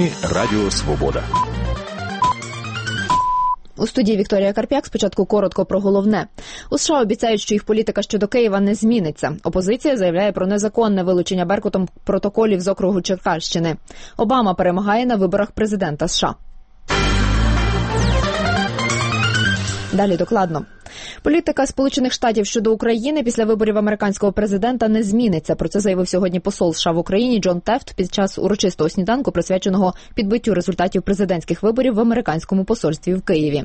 Новини Радіо Свобода. У студії Вікторія Карп'як. Спочатку коротко про головне. У США обіцяють, що їх політика щодо Києва не зміниться. Опозиція заявляє про незаконне вилучення Беркутом протоколів з округу Черкащини. Обама перемагає на виборах президента США. Далі докладно. Політика Сполучених Штатів щодо України після виборів американського президента не зміниться. Про це заявив сьогодні посол США в Україні Джон Тефт під час урочистого сніданку, присвяченого підбиттю результатів президентських виборів в американському посольстві в Києві.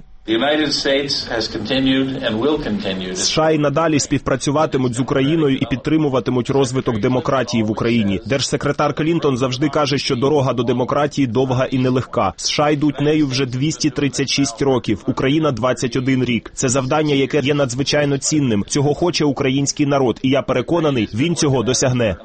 США і надалі співпрацюватимуть з Україною і підтримуватимуть розвиток демократії в Україні. Держсекретар Клінтон завжди каже, що дорога до демократії довга і нелегка. США йдуть нею вже 236 років, Україна – 21 рік. Це завдання, яке є надзвичайно цінним. Цього хоче український народ, і я переконаний, він цього досягне.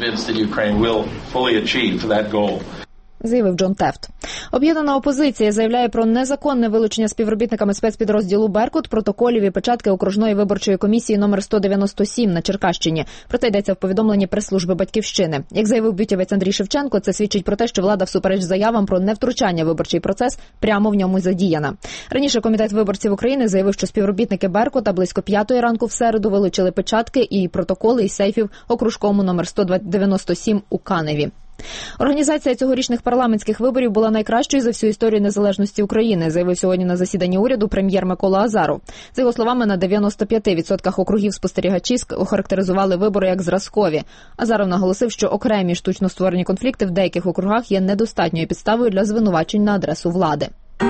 Заявив Джон Тефт. Об'єднана опозиція заявляє про незаконне вилучення співробітниками спецпідрозділу «Беркут» протоколів і печатки окружної виборчої комісії номер 197 на Черкащині. Про це йдеться в повідомленні прес-служби «Батьківщини». Як заявив бютівець Андрій Шевченко, це свідчить про те, що влада всупереч заявам про невтручання в виборчий процес прямо в ньому задіяна. Раніше Комітет виборців України заявив, що співробітники «Беркута» близько 5-ї ранку в середу вилучили печатки і протоколи із сейфів окружкому номер 197 у Каневі. Організація цьогорічних парламентських виборів була найкращою за всю історію незалежності України, заявив сьогодні на засіданні уряду прем'єр Микола Азаров. За його словами, на 95% округів спостерігачі охарактеризували вибори як зразкові. Азаров наголосив, що окремі штучно створені конфлікти в деяких округах є недостатньою підставою для звинувачень на адресу влади.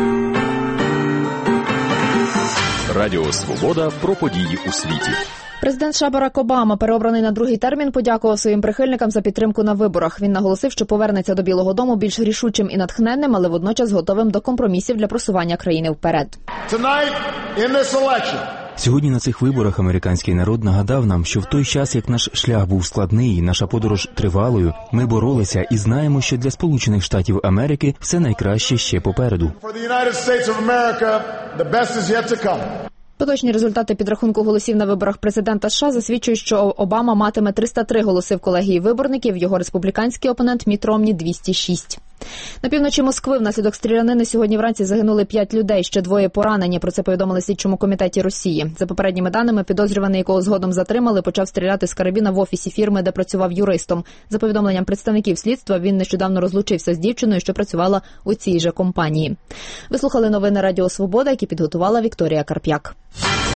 Радіо Свобода про події у світі. Президент США Барак Обама, переобраний на другий термін, подякував своїм прихильникам за підтримку на виборах. Він наголосив, що повернеться до Білого дому більш рішучим і натхненним, але водночас готовим до компромісів для просування країни вперед. Сьогодні на цих виборах американський народ нагадав нам, що в той час, як наш шлях був складний і наша подорож тривалою, ми боролися і знаємо, що для Сполучених Штатів Америки все найкраще ще попереду. Поточні результати підрахунку голосів на виборах президента США засвідчують, що Обама матиме 303 голоси в колегії виборників, його республіканський опонент Мітт Ромні – 206. На півночі Москви внаслідок стрілянини сьогодні вранці загинули 5 людей, ще 2 поранені. Про це повідомили слідчому комітеті Росії. За попередніми даними, підозрюваний, якого згодом затримали, почав стріляти з карабіна в офісі фірми, де працював юристом. За повідомленням представників слідства, він нещодавно розлучився з дівчиною, що працювала у цій же компанії. Ви слухали новини Радіо Свобода, які підготувала Вікторія Карп'як.